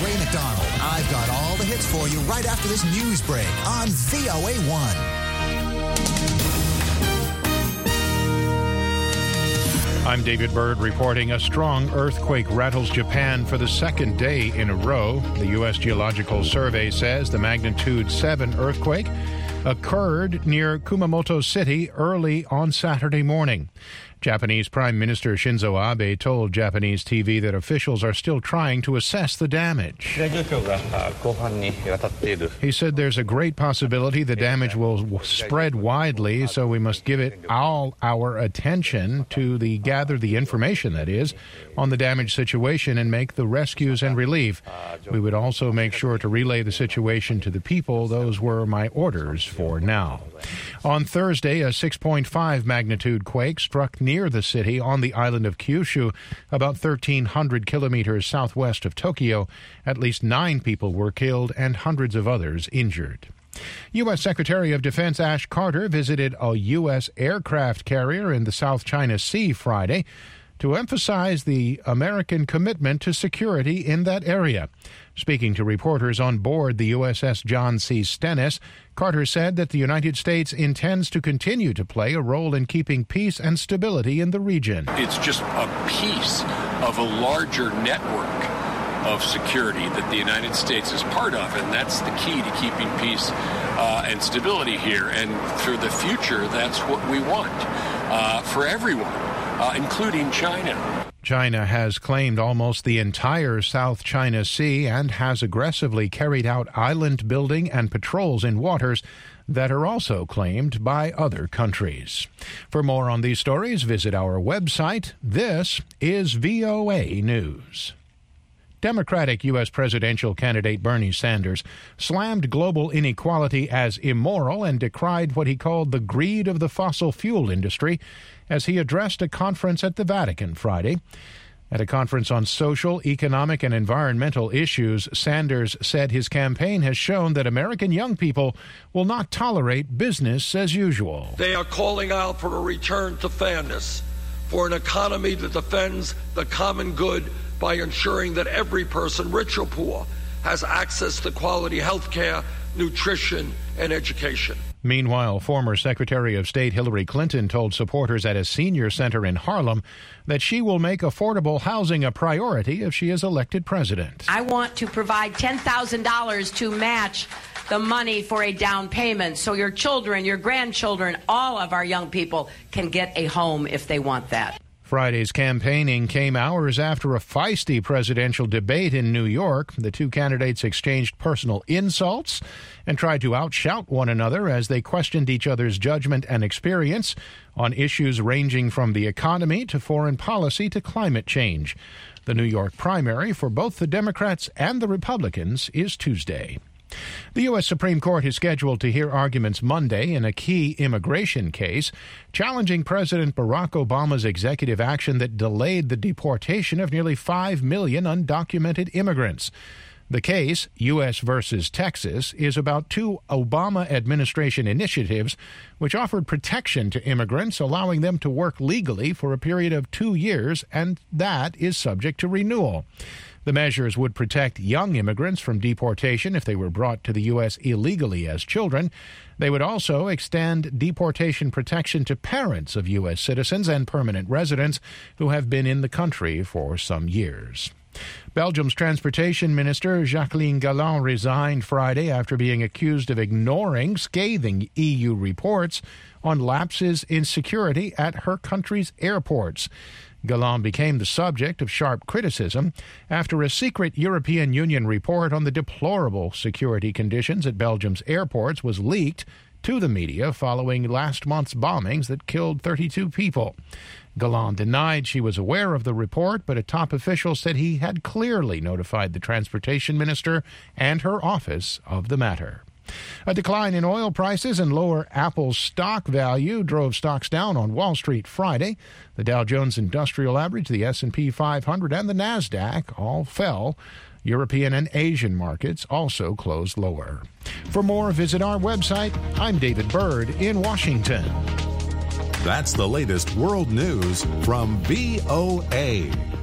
Ray McDonald. I've got all the hits for you right after this news break on VOA1. I'm David Byrd reporting. A strong earthquake rattles Japan for the second day in a row. The U.S. Geological Survey says the magnitude 7 earthquake occurred near Kumamoto City early on Saturday morning. Japanese Prime Minister Shinzo Abe told Japanese TV that officials are still trying to assess the damage. He said there's a great possibility the damage will spread widely, so we must give it all our attention to gather the information, that is, on the damaged situation and make the rescues and relief. We would also make sure to relay the situation to the people. Those were my orders for now. On Thursday, a 6.5 magnitude quake struck near the city on the island of Kyushu, about 1,300 kilometers southwest of Tokyo. At least 9 people were killed and hundreds of others injured. U.S. Secretary of Defense Ash Carter visited a U.S. aircraft carrier in the South China Sea Friday to emphasize the American commitment to security in that area. Speaking to reporters on board the USS John C. Stennis, Carter said that the United States intends to continue to play a role in keeping peace and stability in the region. It's just a piece of a larger network of security that the United States is part of, and that's the key to keeping peace and stability here. And for the future, that's what we want for everyone, including China. China has claimed almost the entire South China Sea and has aggressively carried out island building and patrols in waters that are also claimed by other countries. For more on these stories, visit our website. This is VOA News. Democratic U.S. presidential candidate Bernie Sanders slammed global inequality as immoral and decried what he called the greed of the fossil fuel industry as he addressed a conference at the Vatican Friday. At a conference on social, economic, and environmental issues, Sanders said his campaign has shown that American young people will not tolerate business as usual. They are calling out for a return to fairness, for an economy that defends the common good by ensuring that every person, rich or poor, has access to quality health care, nutrition, and education. Meanwhile, former Secretary of State Hillary Clinton told supporters at a senior center in Harlem that she will make affordable housing a priority if she is elected president. I want to provide $10,000 to match the money for a down payment so your children, your grandchildren, all of our young people can get a home if they want that. Friday's campaigning came hours after a feisty presidential debate in New York. The two candidates exchanged personal insults and tried to outshout one another as they questioned each other's judgment and experience on issues ranging from the economy to foreign policy to climate change. The New York primary for both the Democrats and the Republicans is Tuesday. The U.S. Supreme Court is scheduled to hear arguments Monday in a key immigration case challenging President Barack Obama's executive action that delayed the deportation of nearly 5 million undocumented immigrants. The case, U.S. versus Texas, is about 2 Obama administration initiatives which offered protection to immigrants, allowing them to work legally for a period of 2 years, and that is subject to renewal. The measures would protect young immigrants from deportation if they were brought to the U.S. illegally as children. They would also extend deportation protection to parents of U.S. citizens and permanent residents who have been in the country for some years. Belgium's Transportation Minister Jacqueline Galland resigned Friday after being accused of ignoring scathing EU reports on lapses in security at her country's airports. Galland became the subject of sharp criticism after a secret European Union report on the deplorable security conditions at Belgium's airports was leaked to the media following last month's bombings that killed 32 people. Galland denied she was aware of the report, but a top official said he had clearly notified the transportation minister and her office of the matter. A decline in oil prices and lower Apple's stock value drove stocks down on Wall Street Friday. The Dow Jones Industrial Average, the S&P 500, and the NASDAQ all fell. European and Asian markets also closed lower. For more, visit our website. I'm David Byrd in Washington. That's the latest world news from VOA.